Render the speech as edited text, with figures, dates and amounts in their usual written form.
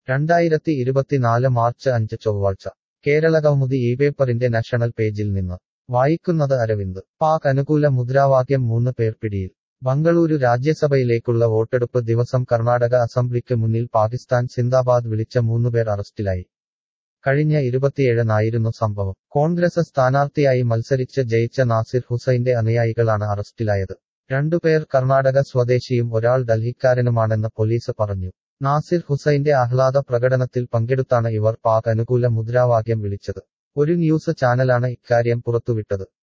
2024 March 5 ചൊവ്വാഴ്ച കേരളകൗമുദി പേപ്പറിന്റെ national പേജിൽ നിന്ന് വായിക്കുന്നത് അരവിന്ദ്. പാക് അനുകൂല മുദ്രാവാക്യം 3 പേർ പിടിയിൽ. ബംഗളൂരു രാജ്യസഭയിലേക്കുള്ള വോട്ടെടുപ്പ് ദിവസം കർണാടക അസംബ്ലിക്ക് മുന്നിൽ പാകിസ്ഥാൻ സിന്ദാബാദ് വിളിച്ച 3 പേർ അറസ്റ്റിലായി. കഴിഞ്ഞ 27-നായിരുന്നു സംഭവം. കോൺഗ്രസ് സ്ഥാനാർത്ഥിയായി മത്സരിച്ച് ജയിച്ച നാസിർ ഹുസൈന്റെ അനുയായികളാണ് അറസ്റ്റിലായത്. 2 പേർ കർണാടക സ്വദേശിയും ഒരാൾ ഡൽഹിക്കാരനുമാണെന്ന് പോലീസ് പറഞ്ഞു. നാസിർ ഹുസൈന്റെ ആഹ്ലാദ പ്രകടനത്തിൽ പങ്കെടുത്താണ് ഇവർ പാക് അനുകൂല മുദ്രാവാക്യം വിളിച്ചത്. ഒരു ന്യൂസ് ചാനലാണ് ഇക്കാര്യം പുറത്തുവിട്ടത്.